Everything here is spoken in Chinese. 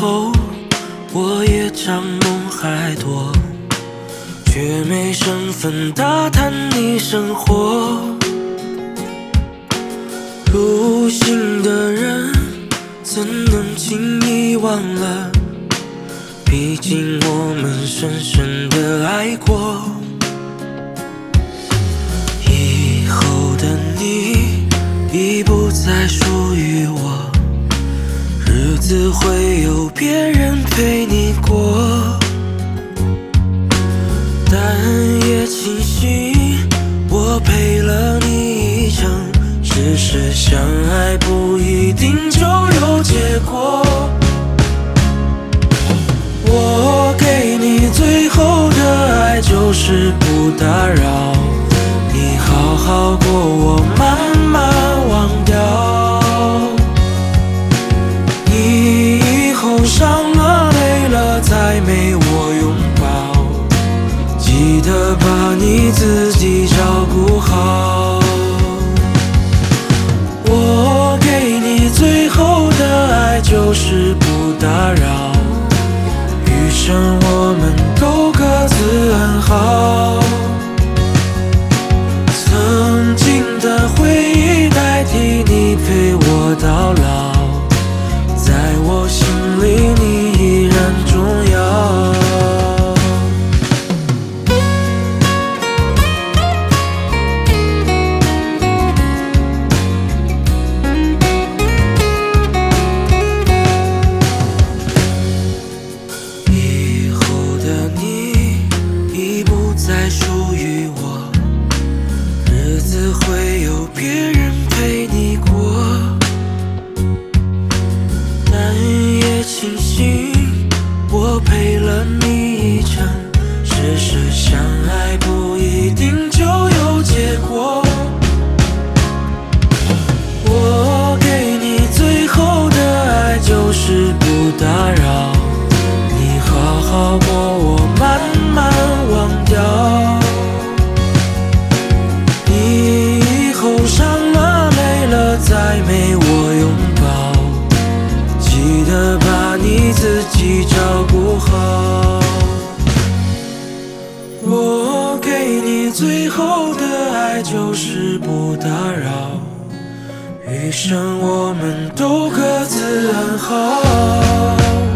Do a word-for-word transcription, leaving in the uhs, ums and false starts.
后，我也长梦还多，却没身份打探你生活。入心的人怎能轻易忘了？毕竟我们深深的爱过。以后的你已不再属于我，日子会有别人陪你过。但也庆幸我陪了你一程，只是相爱不一定就有结果。我给你最后的爱就是不打扰，你好好过，我慢慢忘掉。你以后伤了累了再没我拥抱，记得把你自己照顾好。我给你最后的爱就是不打扰，余生我们都各自安好。曾经的回忆代替你陪我到老，在我心里你依然重要。以后的你已不再属于我，日子会有别人陪你过。但也庆幸我陪了你一程，只是相爱不一定就有结果。我给你最后的爱就是不打扰，你好好过，我慢慢忘掉。你以后伤了累了再没我拥抱，记得把你自己照顾好。我给你最后的爱就是不打扰，余生我们都各自安好。